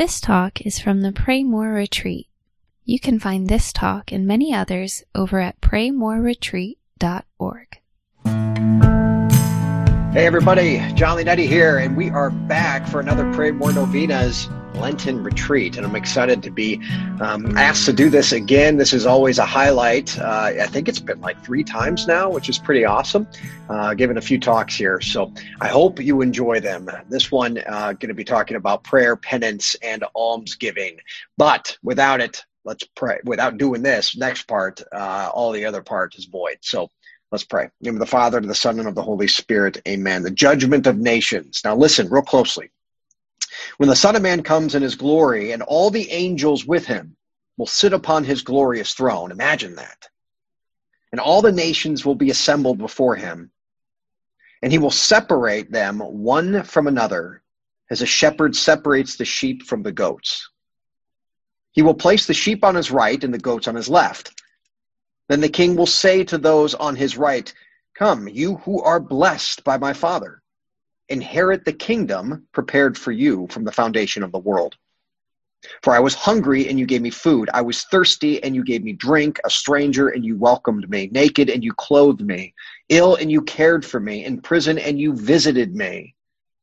This talk is from the Pray More Retreat. You can find this talk and many others over at praymoreretreat.org. Hey everybody, John Leonetti here, and we are back for another Pray More Novenas Lenten retreat, and I'm excited to be asked to do this again. This is always a highlight. I think it's been like 3 times now, which is pretty awesome. Given a few talks here, so I hope you enjoy them. This one going to be talking about prayer, penance, and almsgiving. But without it, let's pray. Without doing this next part, all the other part is void. So let's pray. In the name of the Father, and of the Son, and of the Holy Spirit. Amen. The judgment of nations. Now listen real closely. When the Son of Man comes in his glory, and all the angels with him will sit upon his glorious throne. Imagine that. And all the nations will be assembled before him. And he will separate them one from another, as a shepherd separates the sheep from the goats. He will place the sheep on his right and the goats on his left. Then the king will say to those on his right, "Come, you who are blessed by my Father, inherit the kingdom prepared for you from the foundation of the world. For I was hungry, and you gave me food. I was thirsty, and you gave me drink, a stranger, and you welcomed me, naked, and you clothed me, ill, and you cared for me, in prison, and you visited me."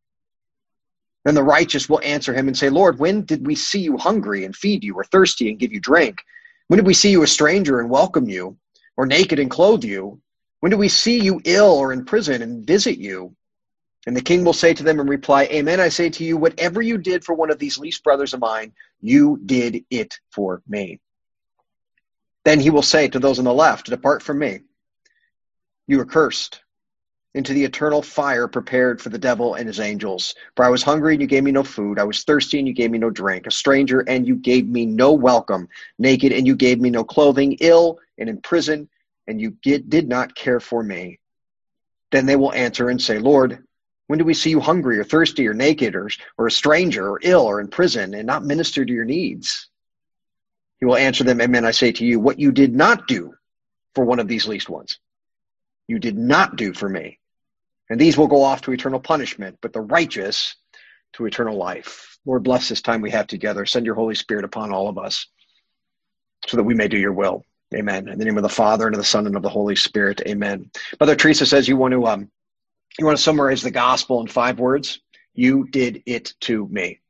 Then the righteous will answer him and say, "Lord, when did we see you hungry and feed you, or thirsty and give you drink? When did we see you a stranger and welcome you, or naked and clothe you? When did we see you ill or in prison and visit you?" And the king will say to them in reply, "Amen, I say to you, whatever you did for one of these least brothers of mine, you did it for me." Then he will say to those on the left, "Depart from me, you are cursed, into the eternal fire prepared for the devil and his angels. For I was hungry, and you gave me no food. I was thirsty, and you gave me no drink. A stranger, and you gave me no welcome. Naked, and you gave me no clothing. Ill, and in prison, and you did not care for me." Then they will answer and say, "Lord, when did we see you hungry or thirsty or naked or a stranger or ill or in prison and not minister to your needs?" He will answer them, "Amen, I say to you, what you did not do for one of these least ones, you did not do for me. And these will go off to eternal punishment, but the righteous to eternal life." Lord, bless this time we have together. Send your Holy Spirit upon all of us so that we may do your will. Amen. In the name of the Father, and of the Son, and of the Holy Spirit. Amen. Mother Teresa says you want to summarize the gospel in 5 words. You did it to me.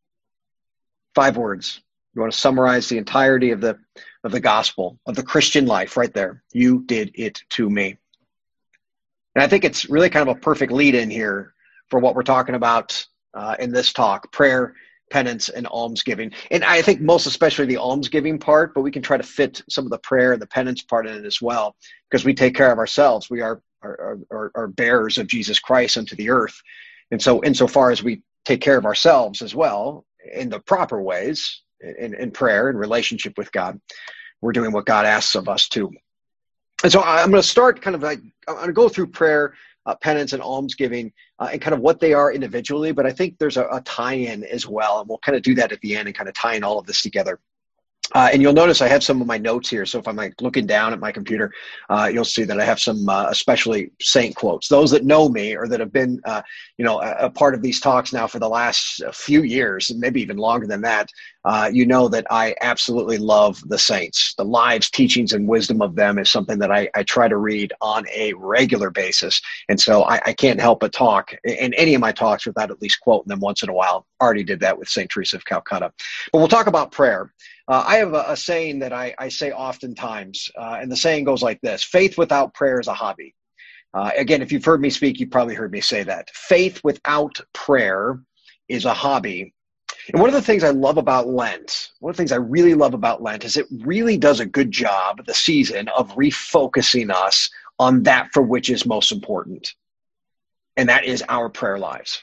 5 words. You want to summarize the entirety of the gospel, of the Christian life right there. You did it to me. And I think it's really kind of a perfect lead in here for what we're talking about in this talk: prayer, penance, and almsgiving. And I think most especially the almsgiving part, but we can try to fit some of the prayer and the penance part in it as well, because we take care of ourselves. We are bearers of Jesus Christ unto the earth. And so insofar as we take care of ourselves as well in the proper ways, in prayer and relationship with God, we're doing what God asks of us too. And so I'm going to start I'm going to go through prayer, penance, and almsgiving and kind of what they are individually, but I think there's a tie-in as well, and we'll kind of do that at the end and kind of tie in all of this together. And you'll notice I have some of my notes here. So if I'm looking down at my computer, you'll see that I have some especially saint quotes. Those that know me or that have been, a part of these talks now for the last few years, maybe even longer than that, you know that I absolutely love the saints. The lives, teachings, and wisdom of them is something that I try to read on a regular basis. And so I can't help but talk in any of my talks without at least quoting them once in a while. Already did that with St. Teresa of Calcutta. But we'll talk about prayer. I have a saying that I say oftentimes, and the saying goes like this: faith without prayer is a hobby. Again, if you've heard me speak, you probably heard me say that. Faith without prayer is a hobby. And one of the things I love about Lent, one of the things I really love about Lent is it really does a good job, the season, of refocusing us on that for which is most important. And that is our prayer lives.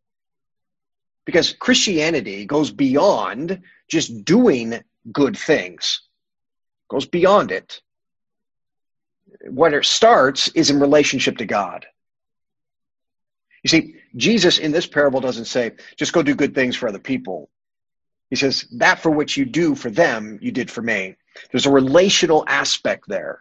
Because Christianity goes beyond just doing good things. It goes beyond it. What it starts is in relationship to God. You see, Jesus in this parable doesn't say, just go do good things for other people. He says, that for which you do for them, you did for me. There's a relational aspect there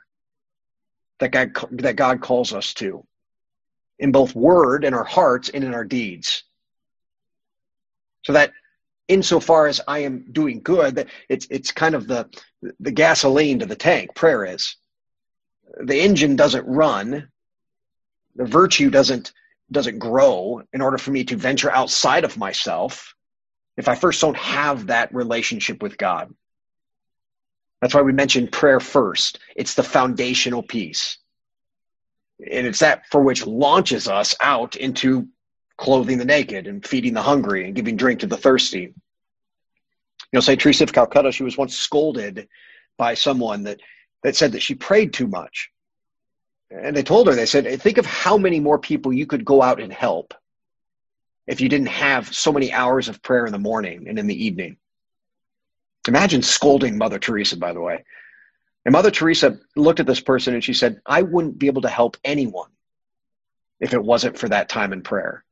that God calls us to, in both word, in our hearts, and in our deeds. So that insofar as I am doing good, it's kind of the gasoline to the tank. Prayer is. The engine doesn't run. The virtue doesn't grow in order for me to venture outside of myself if I first don't have that relationship with God. That's why we mentioned prayer first. It's the foundational piece. And it's that for which launches us out into clothing the naked and feeding the hungry and giving drink to the thirsty. St. Teresa of Calcutta, she was once scolded by someone that said that she prayed too much. And they told her, they said, think of how many more people you could go out and help if you didn't have so many hours of prayer in the morning and in the evening. Imagine scolding Mother Teresa, by the way. And Mother Teresa looked at this person and she said, I wouldn't be able to help anyone if it wasn't for that time in prayer.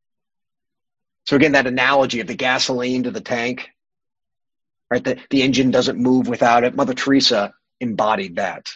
So again, that analogy of the gasoline to the tank, right? The engine doesn't move without it. Mother Teresa embodied that.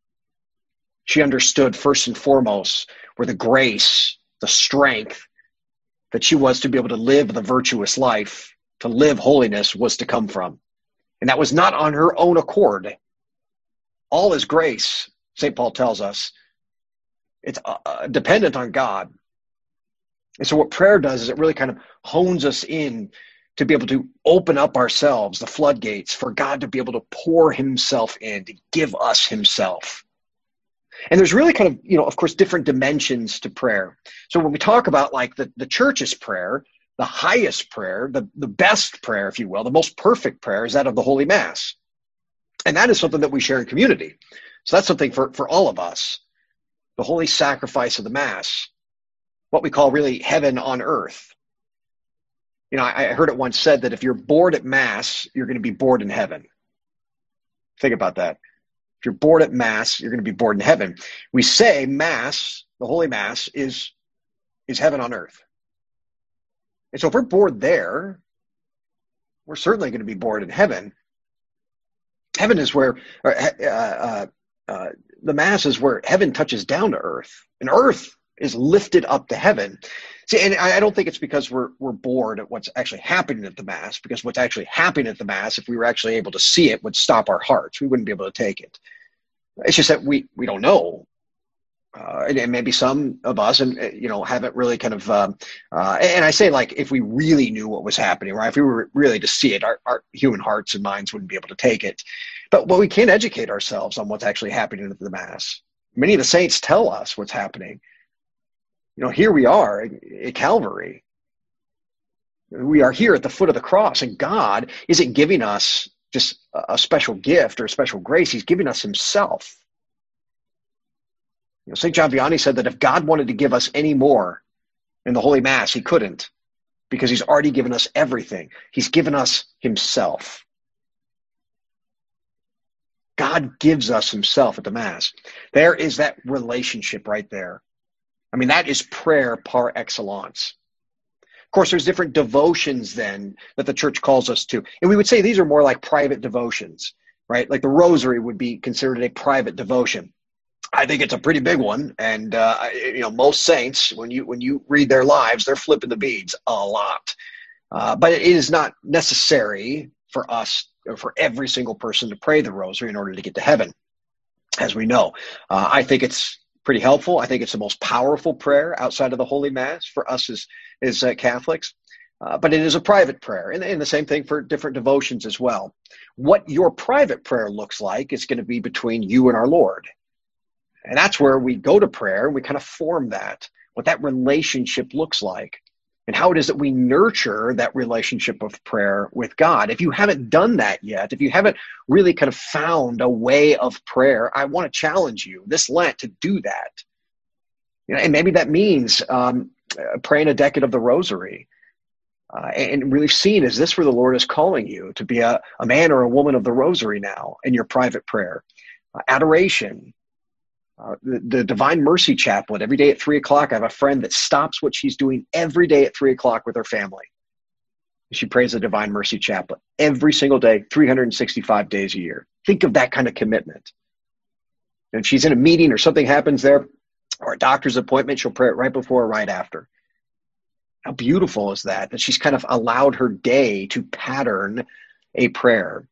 She understood first and foremost where the grace, the strength that she was to be able to live the virtuous life, to live holiness, was to come from. And that was not on her own accord. All is grace, St. Paul tells us. It's dependent on God. And so what prayer does is it really kind of hones us in to be able to open up ourselves, the floodgates, for God to be able to pour himself in, to give us himself. And there's really kind of, of course, different dimensions to prayer. So when we talk about like the church's prayer, the highest prayer, the best prayer, if you will, the most perfect prayer is that of the Holy Mass. And that is something that we share in community. So that's something for all of us. The holy sacrifice of the Mass, what we call really heaven on earth. I heard it once said that if you're bored at Mass, you're going to be bored in heaven. Think about that. If you're bored at Mass, you're going to be bored in heaven. We say Mass, the Holy Mass, is heaven on earth. And so if we're bored there, we're certainly going to be bored in heaven. Heaven is where, the Mass is where heaven touches down to earth. And earth is lifted up to heaven. See, and I don't think it's because we're bored at what's actually happening at the Mass, because what's actually happening at the Mass, if we were actually able to see it, would stop our hearts. We wouldn't be able to take it. It's just that we don't know. And maybe some of us, haven't really kind of, and I say like if we really knew what was happening, right? If we were really to see it, our human hearts and minds wouldn't be able to take it. But we can educate ourselves on what's actually happening at the Mass. Many of the saints tell us what's happening. Here we are at Calvary. We are here at the foot of the cross, and God isn't giving us just a special gift or a special grace. He's giving us himself. St. John Vianney said that if God wanted to give us any more in the Holy Mass, he couldn't, because he's already given us everything. He's given us himself. God gives us himself at the Mass. There is that relationship right there. I mean, that is prayer par excellence. Of course, there's different devotions then that the church calls us to. And we would say these are more like private devotions, right? Like the rosary would be considered a private devotion. I think it's a pretty big one. And, most saints, when you read their lives, they're flipping the beads a lot. But it is not necessary for us, or for every single person, to pray the rosary in order to get to heaven, as we know. I think it's pretty helpful. I think it's the most powerful prayer outside of the Holy Mass for us as Catholics. But it is a private prayer, and the same thing for different devotions as well. What your private prayer looks like is going to be between you and our Lord. And that's where we go to prayer, and we kind of form that, what that relationship looks like, and how it is that we nurture that relationship of prayer with God. If you haven't done that yet, if you haven't really kind of found a way of prayer, I want to challenge you this Lent to do that. And maybe that means praying a decade of the Rosary, and really seeing, is this where the Lord is calling you to be a man or a woman of the Rosary now in your private prayer? Adoration. The Divine Mercy Chaplet, every day at 3:00. I have a friend that stops what she's doing every day at 3:00 with her family. She prays the Divine Mercy Chaplet every single day, 365 days a year. Think of that kind of commitment. And if she's in a meeting or something happens there, or a doctor's appointment, she'll pray it right before or right after. How beautiful is that? That she's kind of allowed her day to pattern a prayer.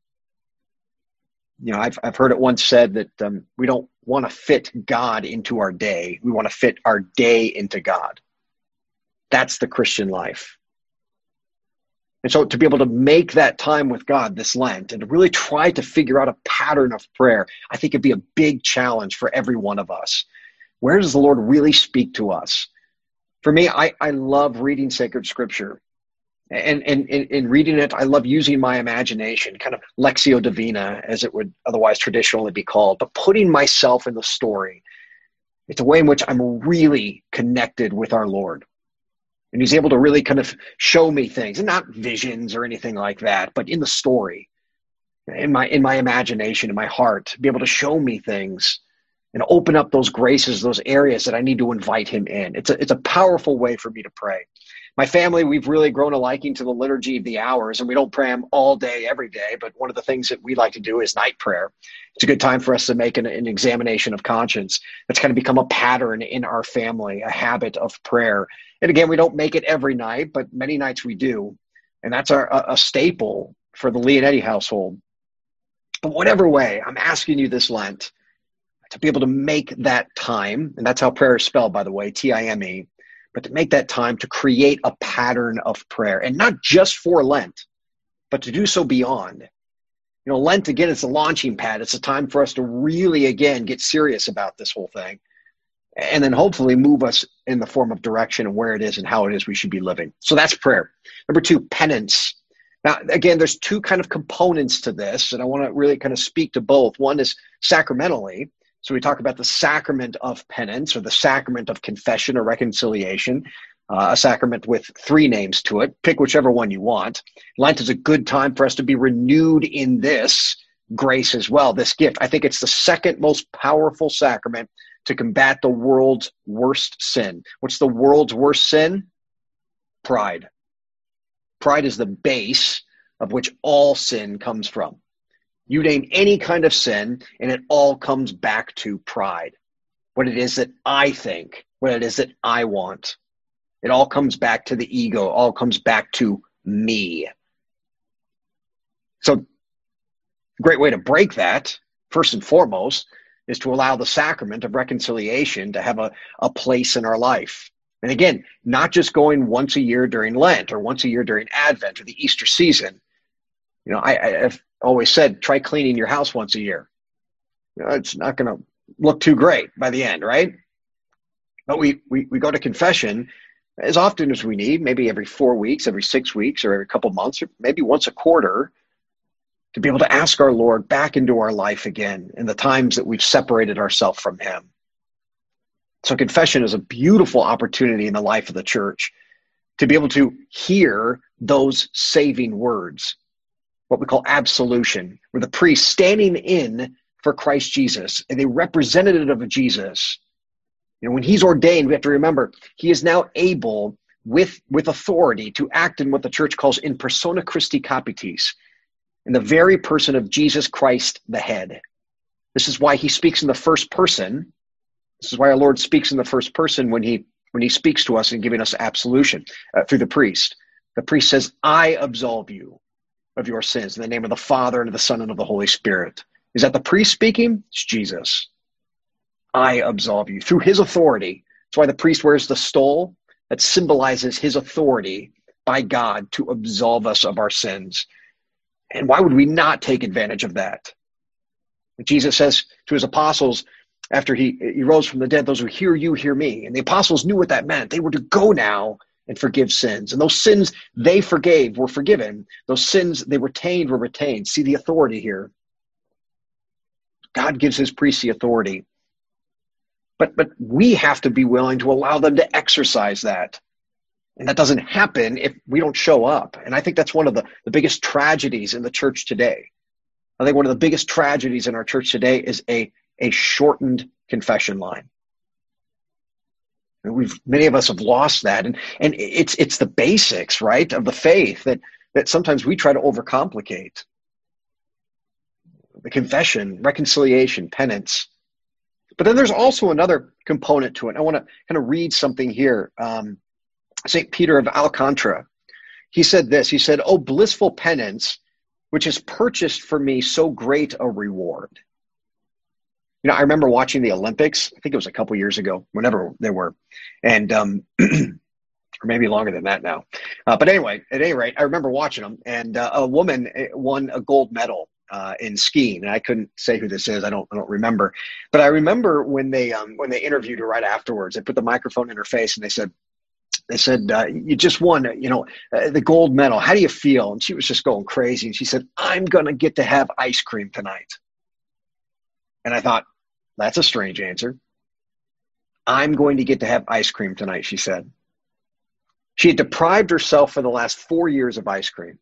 I've heard it once said that we don't want to fit God into our day. We want to fit our day into God. That's the Christian life. And so to be able to make that time with God this Lent and to really try to figure out a pattern of prayer, I think it'd be a big challenge for every one of us. Where does the Lord really speak to us? For me, I love reading sacred scripture. And in reading it, I love using my imagination, kind of Lectio Divina, as it would otherwise traditionally be called, but putting myself in the story. It's a way in which I'm really connected with our Lord. And he's able to really kind of show me things, and not visions or anything like that, but in the story, in my imagination, in my heart, be able to show me things and open up those graces, those areas that I need to invite him in. It's a powerful way for me to pray. My family, we've really grown a liking to the liturgy of the hours, and we don't pray them all day, every day, but one of the things that we like to do is night prayer. It's a good time for us to make an examination of conscience. That's kind of become a pattern in our family, a habit of prayer. And again, we don't make it every night, but many nights we do. And that's a staple for the Leonetti household. But whatever way, I'm asking you this Lent to be able to make that time, and that's how prayer is spelled, by the way, Time, but to make that time to create a pattern of prayer, and not just for Lent, but to do so beyond. Lent, again, it's a launching pad. It's a time for us to really, again, get serious about this whole thing, and then hopefully move us in the form of direction and where it is and how it is we should be living. So that's prayer. Number 2, penance. Now, again, there's 2 kind of components to this, and I want to really kind of speak to both. One is sacramentally. So we talk about the sacrament of penance, or the sacrament of confession or reconciliation, a sacrament with 3 names to it. Pick whichever one you want. Lent is a good time for us to be renewed in this grace as well, this gift. I think it's the second most powerful sacrament to combat the world's worst sin. What's the world's worst sin? Pride. Pride is the base of which all sin comes from. You name any kind of sin, and it all comes back to pride. What it is that I think, what it is that I want. It all comes back to the ego, all comes back to me. So, a great way to break that, first and foremost, is to allow the sacrament of reconciliation to have a place in our life. And again, not just going once a year during Lent or once a year during Advent or the Easter season. I've always said, try cleaning your house once a year. It's not going to look too great by the end, right? But we go to confession as often as we need, maybe every 4 weeks, every 6 weeks, or every couple months, or maybe once a quarter, to be able to ask our Lord back into our life again in the times that we've separated ourselves from him. So confession is a beautiful opportunity in the life of the church to be able to hear those saving words, what we call absolution, where the priest standing in for Christ Jesus, and a representative of Jesus. When he's ordained, we have to remember, he is now able, with authority, to act in what the church calls in persona Christi Capitis, in the very person of Jesus Christ, the head. This is why he speaks in the first person. This is why our Lord speaks in the first person when he speaks to us and giving us absolution through the priest. The priest says, I absolve you of your sins in the name of the Father and of the Son and of the Holy Spirit. Is that the priest speaking? It's Jesus. I absolve you through his authority. That's why the priest wears the stole. That symbolizes his authority by God to absolve us of our sins. And why would we not take advantage of that? Jesus says to his apostles, after he rose from the dead, those who hear you, hear me. And the apostles knew what that meant. They were to go now and forgive sins. And those sins they forgave were forgiven. Those sins they retained were retained. See the authority here. God gives his priests the authority. But we have to be willing to allow them to exercise that. And that doesn't happen if we don't show up. And I think that's one of the biggest tragedies in the church today. I think one of the biggest tragedies in our church today is a shortened confession line. And many of us have lost that. And it's the basics, right, of the faith that sometimes we try to overcomplicate. The confession, reconciliation, penance. But then there's also another component to it. I want to kind of read something here St. Peter of Alcantara. He said this, he said, "Oh, blissful penance, which has purchased for me so great a reward." I remember watching the Olympics. I think it was a couple years ago, whenever they were. And, or maybe longer than that now. But anyway, at any rate, I remember watching them, and a woman won a gold medal in skiing, and I couldn't say who this is. I don't remember, but I remember when they interviewed her right afterwards. They put the microphone in her face, and they said, "You just won, the gold medal. How do you feel?" And she was just going crazy, and she said, "I'm gonna get to have ice cream tonight." And I thought, that's a strange answer. "I'm going to get to have ice cream tonight," she said. She had deprived herself for the last 4 years of ice cream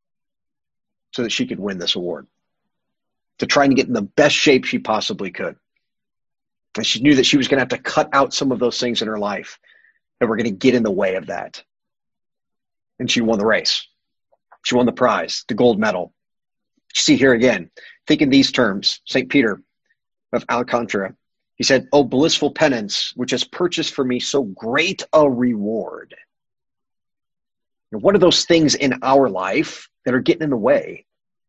so that she could win this award, to try and get in the best shape she possibly could. And she knew that she was going to have to cut out some of those things in her life that were going to get in the way of that. And she won the race. She won the prize, the gold medal. You see here again, think in these terms, St. Peter of Alcantara, he said, "Oh, blissful penance, which has purchased for me so great a reward." What are those things in our life that are getting in the way?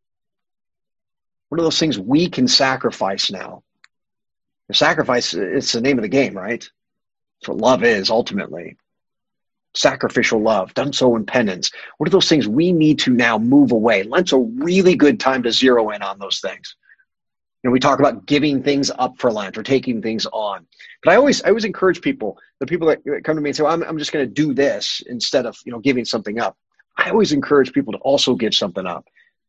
What are those things we can sacrifice now? The sacrifice, it's the name of the game, right? That's what love is, ultimately. Sacrificial love, done so in penance. What are those things we need to now move away? Lent's a really good time to zero in on those things. We talk about giving things up for Lent or taking things on. But I always encourage people, the people that come to me and say, well, I'm just going to do this instead of, giving something up. I always encourage people to also give something up.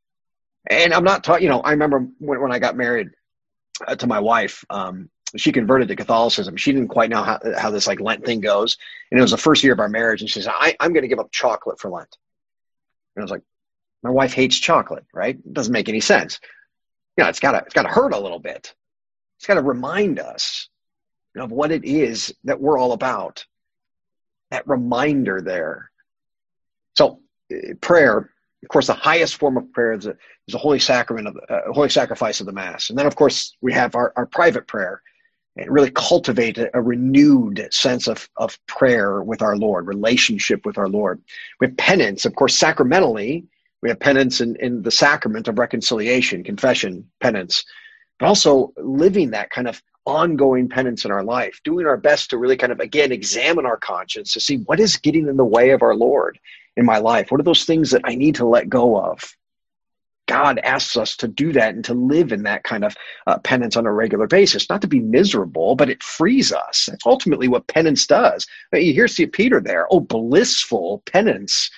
And I'm not talking, I remember when I got married to my wife, she converted to Catholicism. She didn't quite know how this Lent thing goes. And it was the first year of our marriage. And she said, I'm going to give up chocolate for Lent. And I was like, my wife hates chocolate, right? It doesn't make any sense. It's got to hurt a little bit. It's got to remind us of what it is that we're all about. That reminder there. So prayer, of course, the highest form of prayer is the holy sacrament of holy sacrifice of the Mass. And then, of course, we have our private prayer, and really cultivate a renewed sense of prayer with our Lord, relationship with our Lord. We have penance, of course, sacramentally. We have penance in the sacrament of reconciliation, confession, penance, but also living that kind of ongoing penance in our life, doing our best to really kind of, again, examine our conscience to see what is getting in the way of our Lord in my life. What are those things that I need to let go of? God asks us to do that and to live in that kind of penance on a regular basis, not to be miserable, but it frees us. That's ultimately what penance does. You hear St. Peter there, oh, blissful penance,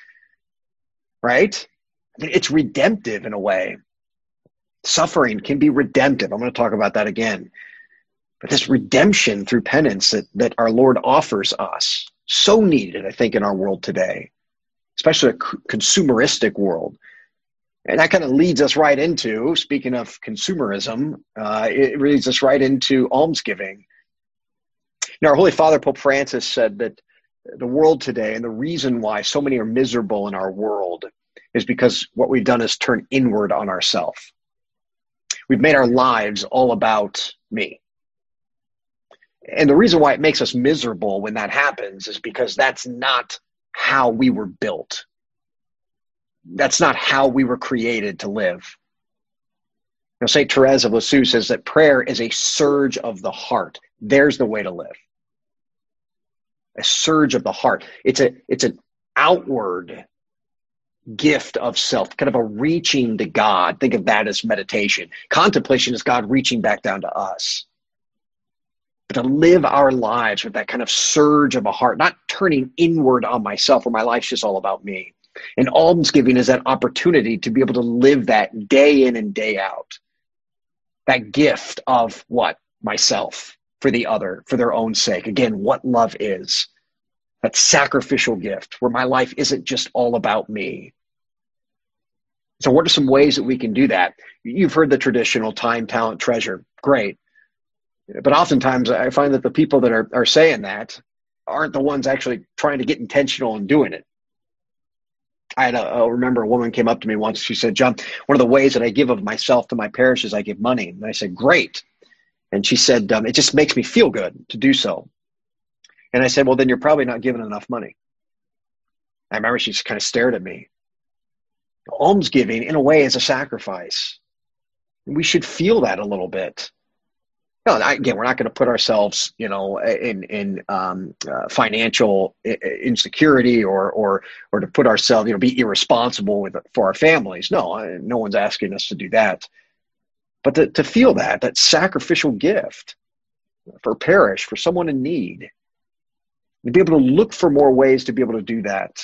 right? It's redemptive in a way. Suffering can be redemptive. I'm going to talk about that again. But this redemption through penance that our Lord offers us, so needed, I think, in our world today, especially a consumeristic world. And that kind of leads us right into, speaking of consumerism, it leads us right into almsgiving. Our Holy Father, Pope Francis, said that the world today, and the reason why so many are miserable in our world, is because what we've done is turn inward on ourselves. We've made our lives all about me. And the reason why it makes us miserable when that happens is because that's not how we were built. That's not how we were created to live. St. Therese of Lisieux says that prayer is a surge of the heart. There's the way to live. A surge of the heart. It's an outward gift of self, kind of a reaching to God. Think of that as meditation. Contemplation is God reaching back down to us. But to live our lives with that kind of surge of a heart, not turning inward on myself where my life's just all about me. And almsgiving is that opportunity to be able to live that day in and day out. That gift of what? Myself, for the other, for their own sake. Again, what love is. That sacrificial gift where my life isn't just all about me. So what are some ways that we can do that? You've heard the traditional time, talent, treasure. Great. But oftentimes I find that the people that are saying that aren't the ones actually trying to get intentional in doing it. I remember a woman came up to me once. She said, John, one of the ways that I give of myself to my parish is I give money. And I said, great. And she said, it just makes me feel good to do so. And I said, well, then you're probably not giving enough money. I remember she just kind of stared at me. Almsgiving, in a way, is a sacrifice. We should feel that a little bit. No, again, we're not going to put ourselves, in financial insecurity or to put ourselves, be irresponsible for our families. No, no one's asking us to do that. But to feel that sacrificial gift for a parish, for someone in need, to be able to look for more ways to be able to do that.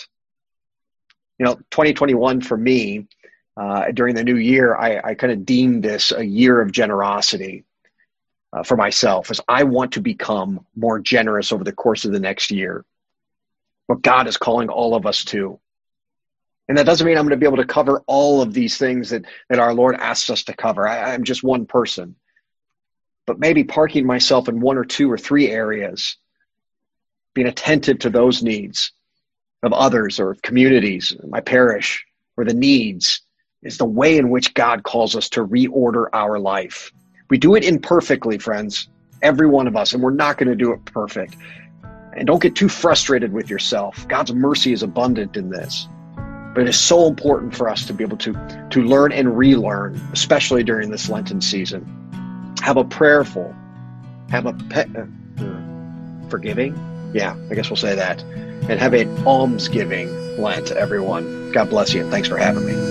2021 for me, during the new year, I kind of deemed this a year of generosity. For myself, as I want to become more generous over the course of the next year. What God is calling all of us to. And that doesn't mean I'm going to be able to cover all of these things that our Lord asks us to cover. I'm just one person. But maybe parking myself in one or two or three areas, being attentive to those needs of others or of communities, my parish, or the needs, is the way in which God calls us to reorder our life. We do it imperfectly, friends, every one of us, and we're not going to do it perfect. And don't get too frustrated with yourself. God's mercy is abundant in this. But it is so important for us to be able to learn and relearn, especially during this Lenten season. Have a prayerful, forgiving? Yeah, I guess we'll say that. And have an almsgiving Lent, everyone. God bless you, and thanks for having me.